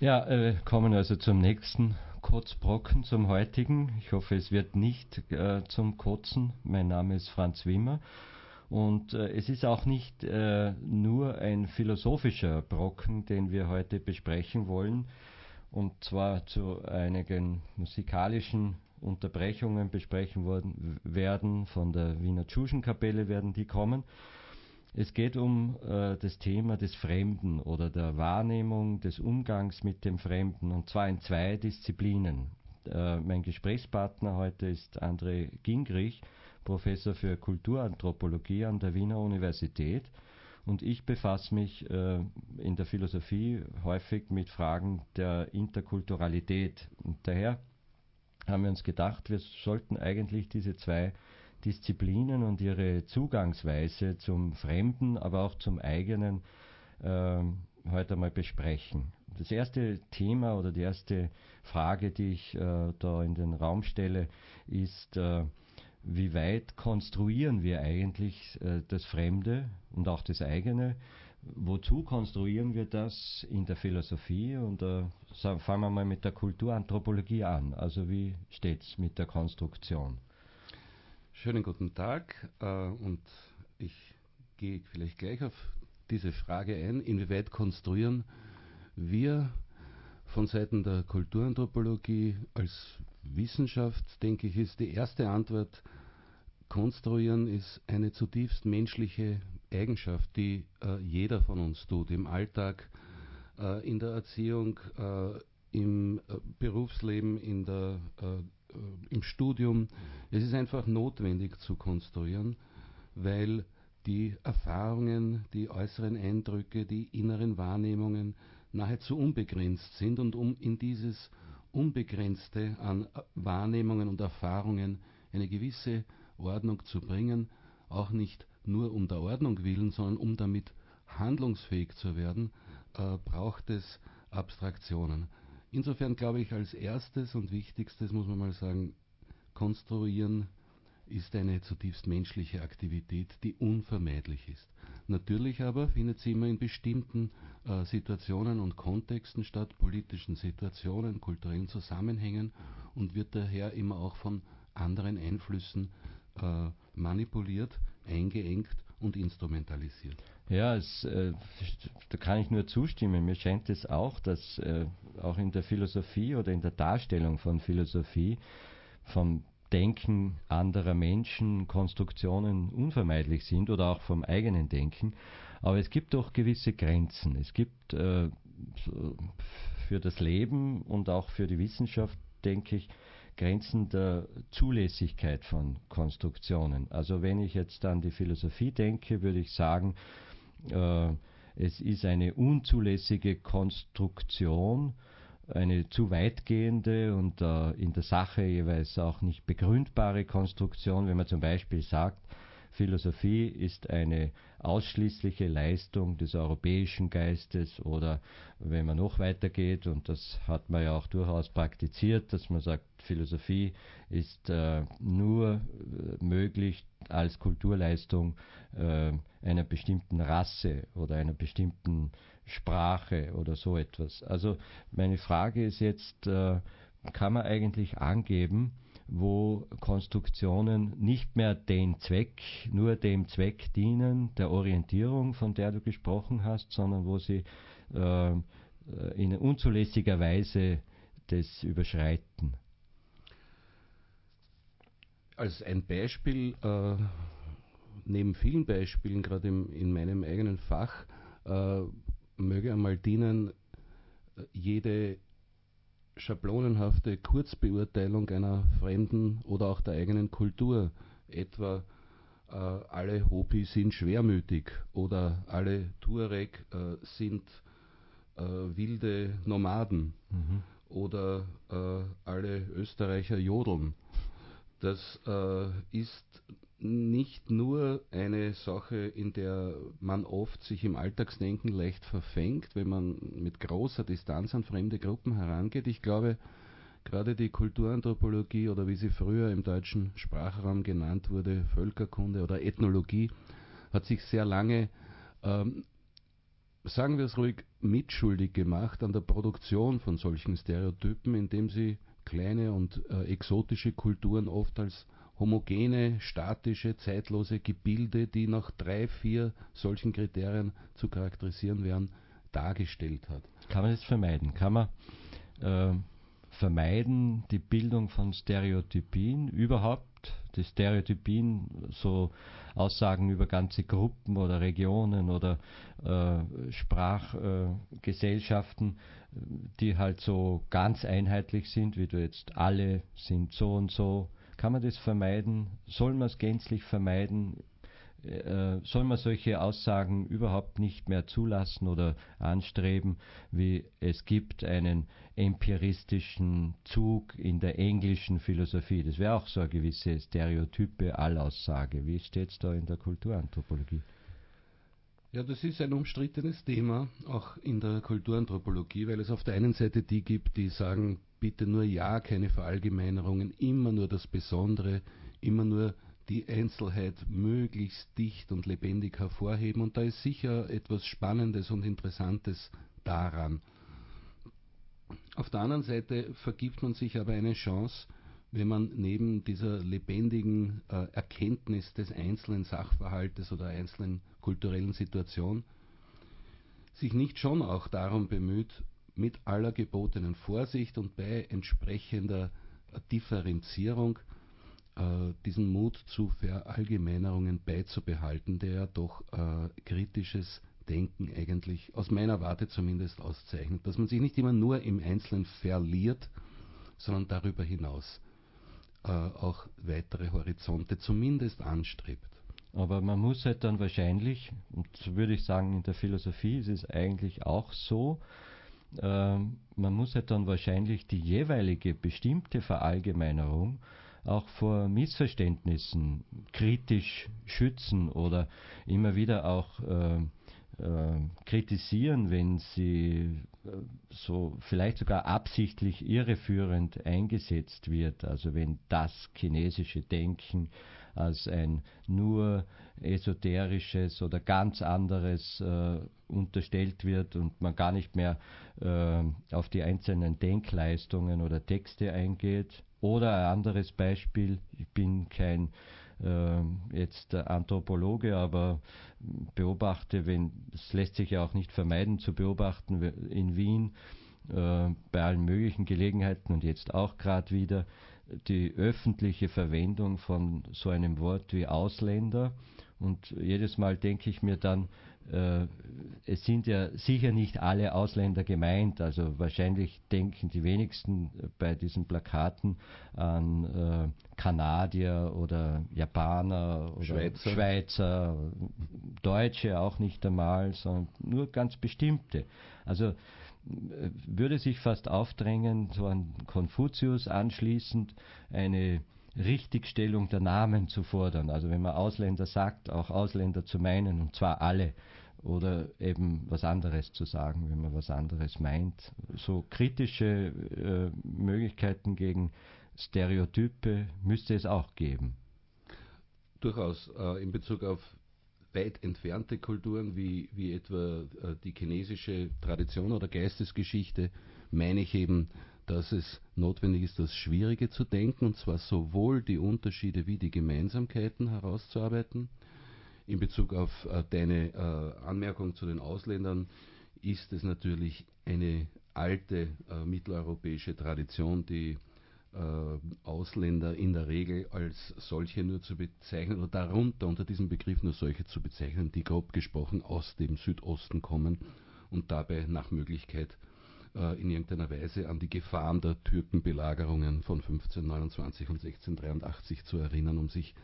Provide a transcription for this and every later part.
Ja, kommen also zum nächsten Kotzbrocken, zum heutigen. Ich hoffe, es wird nicht zum Kotzen. Mein Name ist Franz Wimmer und es ist auch nicht nur ein philosophischer Brocken, den wir heute besprechen wollen, und zwar zu einigen musikalischen Unterbrechungen besprechen werden. Von der Wiener Tschuschenkapelle werden die kommen. Es geht um das Thema des Fremden oder der Wahrnehmung des Umgangs mit dem Fremden, und zwar in zwei Disziplinen. Mein Gesprächspartner heute ist André Gingrich, Professor für Kulturanthropologie an der Wiener Universität, und ich befasse mich in der Philosophie häufig mit Fragen der Interkulturalität. Und daher haben wir uns gedacht, wir sollten eigentlich diese zwei Disziplinen und ihre Zugangsweise zum Fremden, aber auch zum eigenen heute einmal besprechen. Das erste Thema oder die erste Frage, die ich da in den Raum stelle, ist, wie weit konstruieren wir eigentlich das Fremde und auch das eigene? Wozu konstruieren wir das in der Philosophie? Und fangen wir mal mit der Kulturanthropologie an. Also wie steht es mit der Konstruktion? Schönen guten Tag und ich gehe vielleicht gleich auf diese Frage ein, inwieweit konstruieren wir von Seiten der Kulturanthropologie als Wissenschaft, denke ich, ist die erste Antwort, konstruieren ist eine zutiefst menschliche Eigenschaft, die jeder von uns tut, im Alltag, in der Erziehung, im Berufsleben, im Studium. Es ist einfach notwendig zu konstruieren, weil die Erfahrungen, die äußeren Eindrücke, die inneren Wahrnehmungen nahezu unbegrenzt sind, und um in dieses Unbegrenzte an Wahrnehmungen und Erfahrungen eine gewisse Ordnung zu bringen, auch nicht nur um der Ordnung willen, sondern um damit handlungsfähig zu werden, braucht es Abstraktionen. Insofern glaube ich, als erstes und wichtigstes muss man mal sagen, konstruieren ist eine zutiefst menschliche Aktivität, die unvermeidlich ist. Natürlich aber findet sie immer in bestimmten Situationen und Kontexten statt, politischen Situationen, kulturellen Zusammenhängen, und wird daher immer auch von anderen Einflüssen manipuliert, eingeengt und instrumentalisiert. Ja, da kann ich nur zustimmen. Mir scheint es auch, dass auch in der Philosophie oder in der Darstellung von Philosophie vom Denken anderer Menschen Konstruktionen unvermeidlich sind oder auch vom eigenen Denken. Aber es gibt doch gewisse Grenzen. Es gibt für das Leben und auch für die Wissenschaft, denke ich, Grenzen der Zulässigkeit von Konstruktionen. Also wenn ich jetzt an die Philosophie denke, würde ich sagen, es ist eine unzulässige Konstruktion, eine zu weitgehende und in der Sache jeweils auch nicht begründbare Konstruktion, wenn man zum Beispiel sagt, Philosophie ist eine ausschließliche Leistung des europäischen Geistes, oder wenn man noch weitergeht, und das hat man ja auch durchaus praktiziert, dass man sagt, Philosophie ist nur möglich als Kulturleistung einer bestimmten Rasse oder einer bestimmten Sprache oder so etwas. Also meine Frage ist jetzt, kann man eigentlich angeben, wo Konstruktionen nicht mehr nur dem Zweck dienen, der Orientierung, von der du gesprochen hast, sondern wo sie in unzulässiger Weise das überschreiten? Als ein Beispiel, neben vielen Beispielen, gerade in meinem eigenen Fach, möge einmal dienen, jede schablonenhafte Kurzbeurteilung einer fremden oder auch der eigenen Kultur, etwa alle Hopi sind schwermütig oder alle Tuareg sind wilde Nomaden oder alle Österreicher jodeln. Das ist nicht nur eine Sache, in der man oft sich im Alltagsdenken leicht verfängt, wenn man mit großer Distanz an fremde Gruppen herangeht. Ich glaube, gerade die Kulturanthropologie, oder wie sie früher im deutschen Sprachraum genannt wurde, Völkerkunde oder Ethnologie, hat sich sehr lange sagen wir es ruhig, mitschuldig gemacht an der Produktion von solchen Stereotypen, indem sie kleine und exotische Kulturen oft als homogene, statische, zeitlose Gebilde, die nach 3, 4 solchen Kriterien zu charakterisieren wären, dargestellt hat. Kann man das vermeiden? Kann man vermeiden die Bildung von Stereotypien überhaupt? Die Stereotypien, so Aussagen über ganze Gruppen oder Regionen oder Sprachgesellschaften, die halt so ganz einheitlich sind, wie du jetzt alle sind so und so. Kann man das vermeiden? Soll man es gänzlich vermeiden? Soll man solche Aussagen überhaupt nicht mehr zulassen oder anstreben, wie es gibt einen empiristischen Zug in der englischen Philosophie. Das wäre auch so eine gewisse stereotype Allaussage. Wie steht es da in der Kulturanthropologie? Ja, das ist ein umstrittenes Thema, auch in der Kulturanthropologie, weil es auf der einen Seite die gibt, die sagen, bitte nur ja, keine Verallgemeinerungen, immer nur das Besondere, immer nur die Einzelheit möglichst dicht und lebendig hervorheben. Und da ist sicher etwas Spannendes und Interessantes daran. Auf der anderen Seite vergibt man sich aber eine Chance, wenn man neben dieser lebendigen Erkenntnis des einzelnen Sachverhaltes oder einzelnen kulturellen Situation sich nicht schon auch darum bemüht, mit aller gebotenen Vorsicht und bei entsprechender Differenzierung diesen Mut zu Verallgemeinerungen beizubehalten, der ja doch kritisches Denken eigentlich aus meiner Warte zumindest auszeichnet. Dass man sich nicht immer nur im Einzelnen verliert, sondern darüber hinaus auch weitere Horizonte zumindest anstrebt. Aber man muss halt dann wahrscheinlich, und so würde ich sagen, in der Philosophie ist es eigentlich auch so, man muss halt dann wahrscheinlich die jeweilige bestimmte Verallgemeinerung auch vor Missverständnissen kritisch schützen oder immer wieder auch kritisieren, wenn sie so vielleicht sogar absichtlich irreführend eingesetzt wird. Also wenn das chinesische Denken als ein nur esoterisches oder ganz anderes unterstellt wird und man gar nicht mehr auf die einzelnen Denkleistungen oder Texte eingeht. Oder ein anderes Beispiel, ich bin kein jetzt Anthropologe, aber beobachte, es lässt sich ja auch nicht vermeiden zu beobachten, in Wien bei allen möglichen Gelegenheiten und jetzt auch gerade wieder die öffentliche Verwendung von so einem Wort wie Ausländer. Und jedes Mal denke ich mir dann, es sind ja sicher nicht alle Ausländer gemeint, also wahrscheinlich denken die wenigsten bei diesen Plakaten an Kanadier oder Japaner oder Schweizer, Deutsche auch nicht einmal, sondern nur ganz bestimmte. Also würde sich fast aufdrängen, so an Konfuzius anschließend eine Richtigstellung der Namen zu fordern. Also wenn man Ausländer sagt, auch Ausländer zu meinen, und zwar alle, oder eben was anderes zu sagen, wenn man was anderes meint. So kritische Möglichkeiten gegen Stereotype müsste es auch geben. Durchaus in Bezug auf weit entfernte Kulturen wie etwa die chinesische Tradition oder Geistesgeschichte meine ich eben, dass es notwendig ist, das Schwierige zu denken, und zwar sowohl die Unterschiede wie die Gemeinsamkeiten herauszuarbeiten. In Bezug auf deine Anmerkung zu den Ausländern ist es natürlich eine alte mitteleuropäische Tradition, die Ausländer in der Regel als solche nur zu bezeichnen oder darunter unter diesem Begriff nur solche zu bezeichnen, die grob gesprochen aus dem Südosten kommen und dabei nach Möglichkeit in irgendeiner Weise an die Gefahren der Türkenbelagerungen von 1529 und 1683 zu erinnern, um sich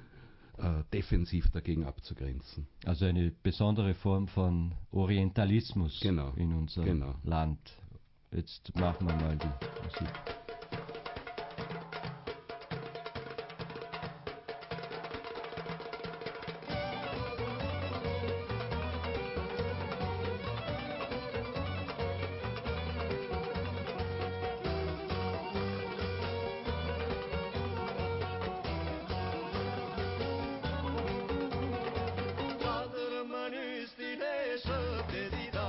defensiv dagegen abzugrenzen. Also eine besondere Form von Orientalismus in unserem Land. Jetzt machen wir mal die Musik. Să te dida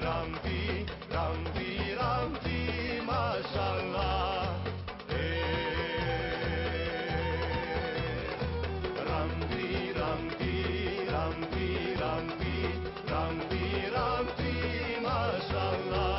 Rampi, Rampi, Rampi, Mashallah. Rampi, Rampi, Rampi, Rampi, Rampi, Rampi, Mashallah.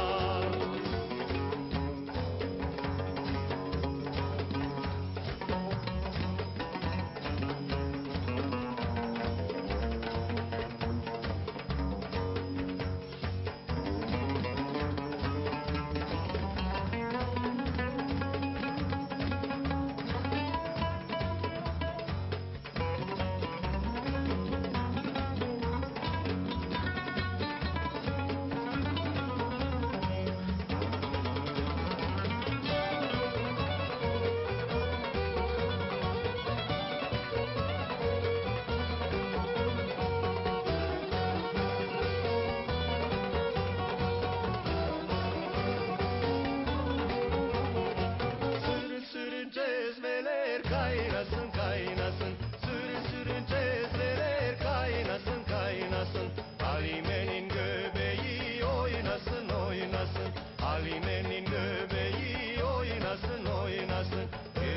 Cezveler kaynasın kaynasın, sürü cezveler kaynasın kaynasın. Halime'nin göbeği oynasın oynasın, Halime'nin göbeği oynasın oynasın.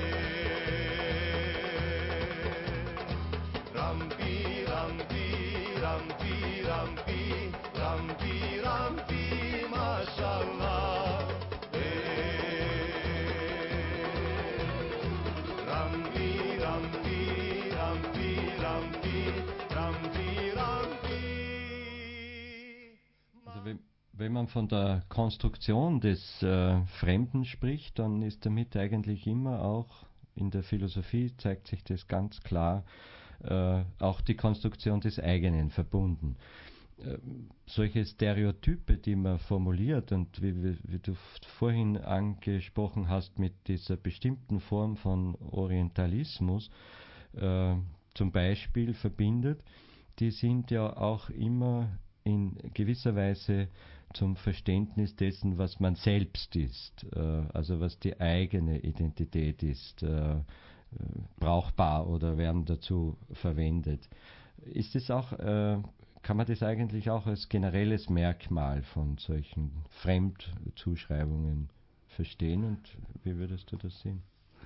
Rampi, Rampi, Rampi, Rampi, Rampi, Rampi, Maşallah. Rampi, Rampi, Rampi, Rampi, Rampi, Rampi. Also wenn man von der Konstruktion des Fremden spricht, dann ist damit eigentlich immer auch in der Philosophie, zeigt sich das ganz klar, auch die Konstruktion des eigenen verbunden. Solche Stereotype, die man formuliert und wie du vorhin angesprochen hast mit dieser bestimmten Form von Orientalismus zum Beispiel verbindet, die sind ja auch immer in gewisser Weise zum Verständnis dessen, was man selbst ist, also was die eigene Identität ist, brauchbar oder werden dazu verwendet. Ist es auch kann man das eigentlich auch als generelles Merkmal von solchen Fremdzuschreibungen verstehen und wie würdest du das sehen?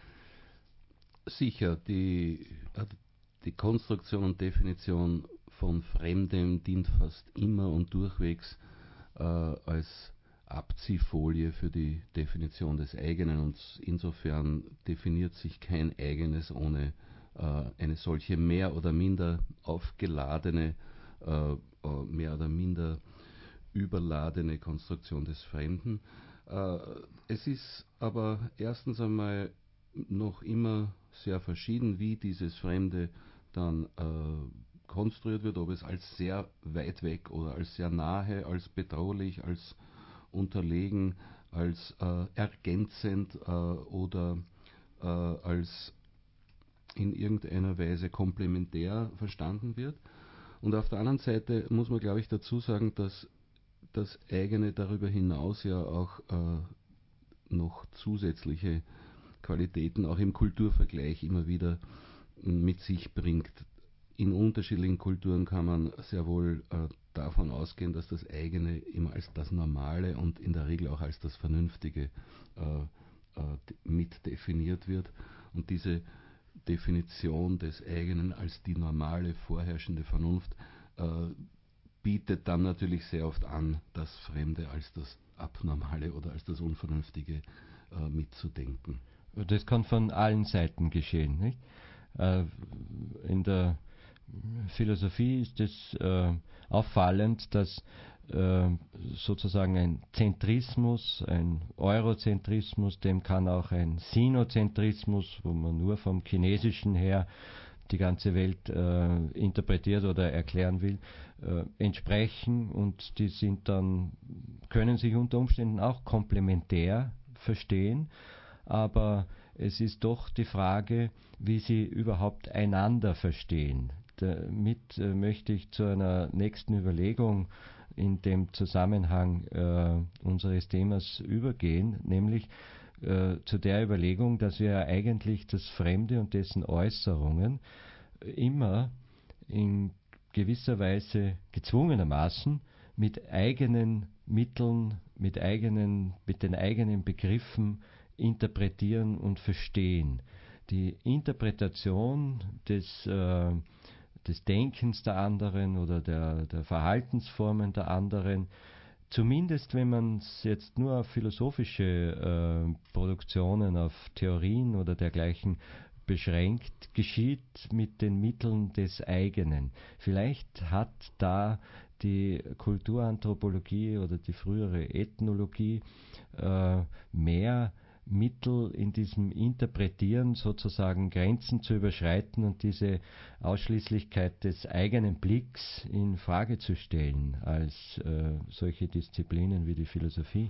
Sicher, die Konstruktion und Definition von Fremdem dient fast immer und durchwegs als Abziehfolie für die Definition des eigenen und insofern definiert sich kein eigenes ohne eine solche mehr oder minder aufgeladene mehr oder minder überladene Konstruktion des Fremden. Es ist aber erstens einmal noch immer sehr verschieden, wie dieses Fremde dann konstruiert wird, ob es als sehr weit weg oder als sehr nahe, als bedrohlich, als unterlegen, als ergänzend oder als in irgendeiner Weise komplementär verstanden wird. Und auf der anderen Seite muss man, glaube ich, dazu sagen, dass das eigene darüber hinaus ja auch noch zusätzliche Qualitäten auch im Kulturvergleich immer wieder mit sich bringt. In unterschiedlichen Kulturen kann man sehr wohl davon ausgehen, dass das eigene immer als das Normale und in der Regel auch als das Vernünftige mit definiert wird. Und diese Definition des eigenen als die normale, vorherrschende Vernunft bietet dann natürlich sehr oft an, das Fremde als das Abnormale oder als das Unvernünftige mitzudenken. Das kann von allen Seiten geschehen, nicht? In der Philosophie ist es auffallend, dass sozusagen ein Zentrismus, ein Eurozentrismus, dem kann auch ein Sinozentrismus, wo man nur vom Chinesischen her die ganze Welt interpretiert oder erklären will, entsprechen und die sind dann, können sich unter Umständen auch komplementär verstehen, aber es ist doch die Frage, wie sie überhaupt einander verstehen. Damit möchte ich zu einer nächsten Überlegung in dem Zusammenhang unseres Themas übergehen, nämlich zu der Überlegung, dass wir eigentlich das Fremde und dessen Äußerungen immer in gewisser Weise gezwungenermaßen mit eigenen Mitteln, mit den eigenen Begriffen interpretieren und verstehen. Die Interpretation des Denkens der anderen oder der Verhaltensformen der anderen, zumindest wenn man es jetzt nur auf philosophische Produktionen, auf Theorien oder dergleichen beschränkt, geschieht mit den Mitteln des eigenen. Vielleicht hat da die Kulturanthropologie oder die frühere Ethnologie mehr Mittel in diesem Interpretieren sozusagen Grenzen zu überschreiten und diese Ausschließlichkeit des eigenen Blicks in Frage zu stellen als solche Disziplinen wie die Philosophie.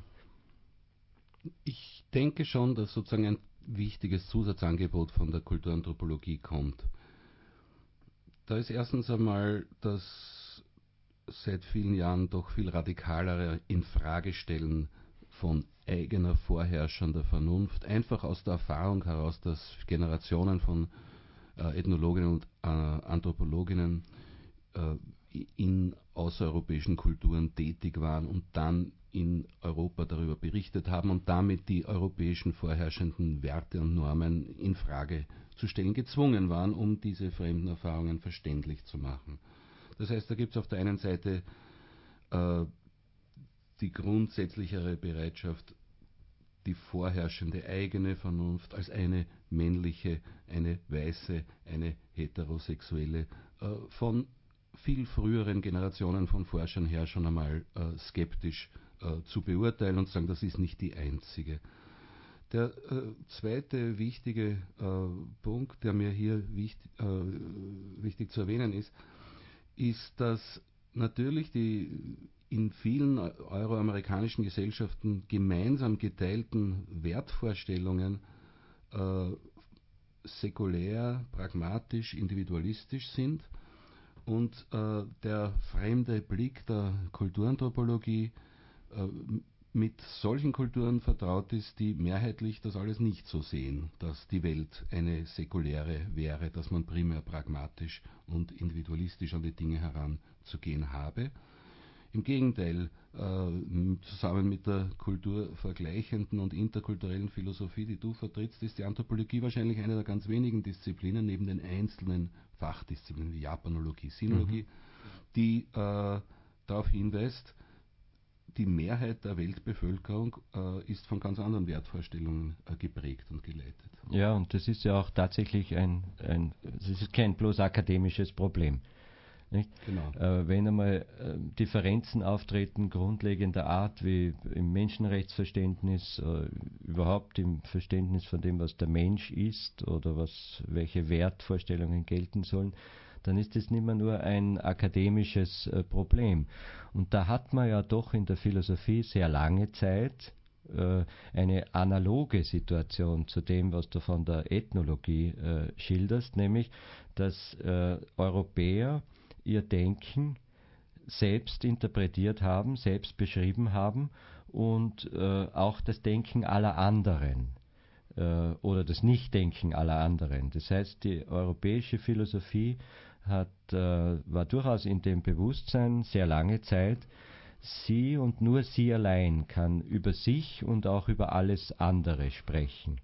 Ich denke schon, dass sozusagen ein wichtiges Zusatzangebot von der Kulturanthropologie kommt. Da ist erstens einmal das seit vielen Jahren doch viel radikalere Infragestellen von eigener vorherrschender Vernunft, einfach aus der Erfahrung heraus, dass Generationen von Ethnologinnen und Anthropologinnen in außereuropäischen Kulturen tätig waren und dann in Europa darüber berichtet haben und damit die europäischen vorherrschenden Werte und Normen in Frage zu stellen gezwungen waren, um diese fremden Erfahrungen verständlich zu machen. Das heißt, da gibt es auf der einen Seite die grundsätzlichere Bereitschaft, die vorherrschende eigene Vernunft als eine männliche, eine weiße, eine heterosexuelle von viel früheren Generationen von Forschern her schon einmal skeptisch zu beurteilen und zu sagen, das ist nicht die einzige. Der zweite wichtige Punkt, der mir hier wichtig zu erwähnen ist, dass natürlich die in vielen euroamerikanischen Gesellschaften gemeinsam geteilten Wertvorstellungen säkulär, pragmatisch, individualistisch sind und der fremde Blick der Kulturanthropologie mit solchen Kulturen vertraut ist, die mehrheitlich das alles nicht so sehen, dass die Welt eine säkuläre wäre, dass man primär pragmatisch und individualistisch an die Dinge heranzugehen habe. Im Gegenteil, zusammen mit der kulturvergleichenden und interkulturellen Philosophie, die du vertrittst, ist die Anthropologie wahrscheinlich eine der ganz wenigen Disziplinen neben den einzelnen Fachdisziplinen wie Japanologie, Sinologie, die darauf hinweist, die Mehrheit der Weltbevölkerung ist von ganz anderen Wertvorstellungen geprägt und geleitet. Ja, und das ist ja auch tatsächlich das ist kein bloß akademisches Problem. Nicht? Genau. Wenn einmal Differenzen auftreten, grundlegender Art, wie im Menschenrechtsverständnis, überhaupt im Verständnis von dem, was der Mensch ist oder welche Wertvorstellungen gelten sollen, dann ist das nicht mehr nur ein akademisches Problem. Und da hat man ja doch in der Philosophie sehr lange Zeit eine analoge Situation zu dem, was du von der Ethnologie schilderst, nämlich, dass Europäer ihr Denken selbst interpretiert haben, selbst beschrieben haben und auch das Denken aller anderen oder das Nichtdenken aller anderen. Das heißt, die europäische Philosophie war durchaus in dem Bewusstsein sehr lange Zeit, sie und nur sie allein kann über sich und auch über alles andere sprechen.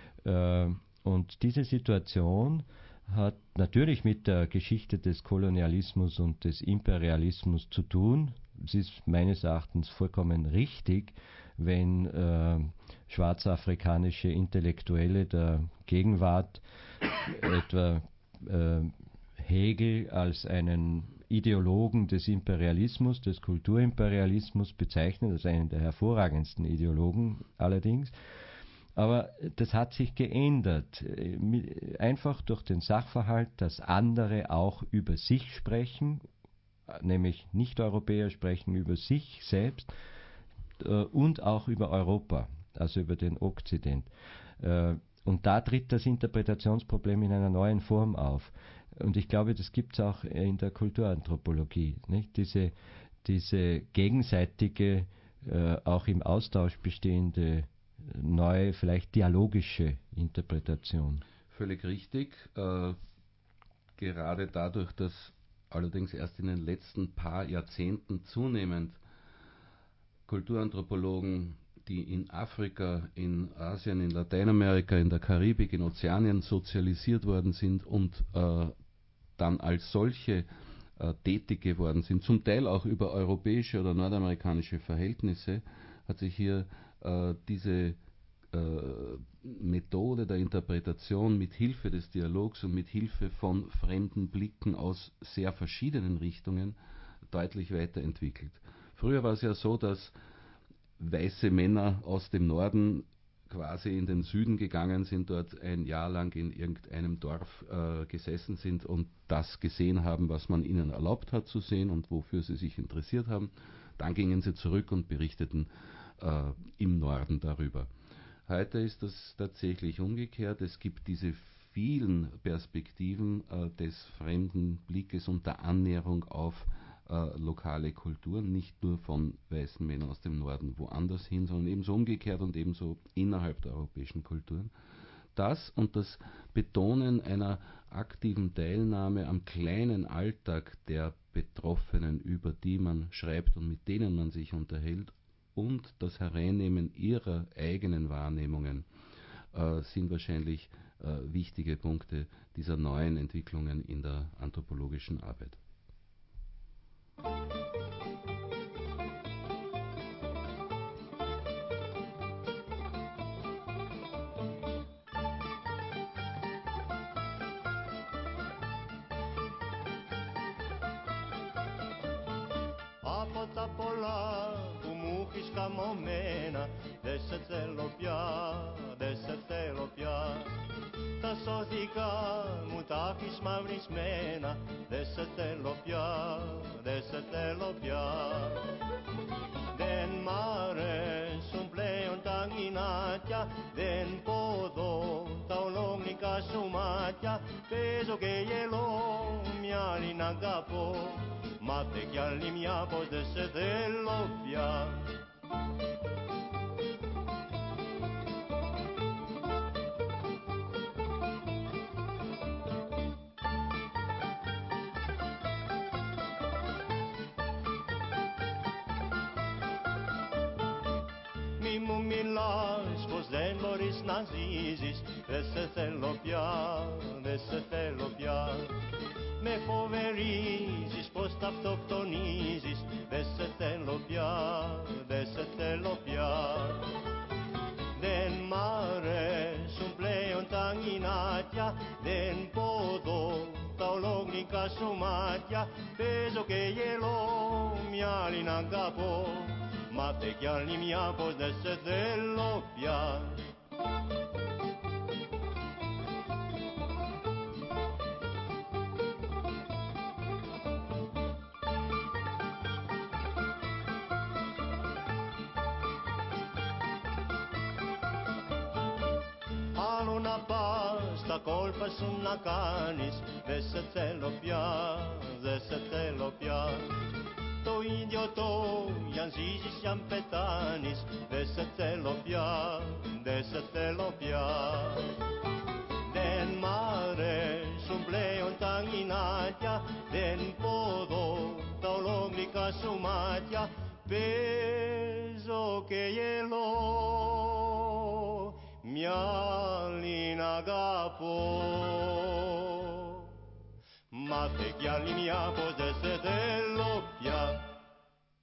Und diese Situation hat natürlich mit der Geschichte des Kolonialismus und des Imperialismus zu tun. Es ist meines Erachtens vollkommen richtig, wenn schwarzafrikanische Intellektuelle der Gegenwart etwa Hegel als einen Ideologen des Imperialismus, des Kulturimperialismus bezeichnet, als einen der hervorragendsten Ideologen allerdings. Aber das hat sich geändert, einfach durch den Sachverhalt, dass andere auch über sich sprechen, nämlich Nicht-Europäer sprechen über sich selbst und auch über Europa, also über den Okzident. Und da tritt das Interpretationsproblem in einer neuen Form auf. Und ich glaube, das gibt es auch in der Kulturanthropologie. Nicht? Diese gegenseitige, auch im Austausch bestehende, neue, vielleicht dialogische Interpretation. Völlig richtig. Gerade dadurch, dass allerdings erst in den letzten paar Jahrzehnten zunehmend Kulturanthropologen, die in Afrika, in Asien, in Lateinamerika, in der Karibik, in Ozeanien sozialisiert worden sind und dann als solche tätig geworden sind, zum Teil auch über europäische oder nordamerikanische Verhältnisse, hat sich hier diese Methode der Interpretation mit Hilfe des Dialogs und mit Hilfe von fremden Blicken aus sehr verschiedenen Richtungen deutlich weiterentwickelt. Früher war es ja so, dass weiße Männer aus dem Norden quasi in den Süden gegangen sind, dort ein Jahr lang in irgendeinem Dorf gesessen sind und das gesehen haben, was man ihnen erlaubt hat zu sehen und wofür sie sich interessiert haben. Dann gingen sie zurück und berichteten im Norden darüber. Heute ist das tatsächlich umgekehrt. Es gibt diese vielen Perspektiven des fremden Blickes und der Annäherung auf lokale Kulturen, nicht nur von weißen Männern aus dem Norden woanders hin, sondern ebenso umgekehrt und ebenso innerhalb der europäischen Kulturen. Das und das Betonen einer aktiven Teilnahme am kleinen Alltag der Betroffenen, über die man schreibt und mit denen man sich unterhält, und das Hereinnehmen ihrer eigenen Wahrnehmungen sind wahrscheinlich wichtige Punkte dieser neuen Entwicklungen in der anthropologischen Arbeit. Από τα πολλά που μου έχεις καμωμένα, δε σε θέλω πια, δε σε θέλω πια. Τα σώθηκα μου τα έχεις μαυρισμένα, δε σε θέλω πια, δε σε θέλω πια. Δεν μ' αρέσουν πλέον τα γυνάτια, δεν ποδώ τα ολόγνικα σου μάτια. Παίζω και γελώ, μια άλλη να αγαπώ, μάθε κι άλλη μια πως δεν σε θέλω πια. Μη μου μιλάς πως δεν μπορείς να ζήσεις, δεν σε θέλω πια, δεν σε θέλω πια. Με φοβερίζεις πως τα αυτοκτονίζεις, δεν σε θέλω πια, δεν σε θέλω πια. Δεν μ' αρέσουν πλέον τα γυνάτια, δεν ποδώ τα ολόγνικα σου μάτια. Παίζω και γελώ, μια άλλη να αγαπώ, μάθε κι άλλη μια πως δεν σε θέλω πια. Άλλο να πας, τα κόλπα σου να κάνεις, δεν σε θέλω πια, δεν σε θέλω πια. Το ίδιο το για αν ζήσεις ή αν πεθάνεις, δεν σε θέλω πια, δεν σε θέλω πια. Δεν μ' αρέσουν πλέον τα γυνάτια, δεν ποδώ τα ολόγνικα σου μάτια. Παίζω και γελώ, μια άλλη να αγαπώ, μάθε κι άλλη μια πως δεν σε θέλω πια.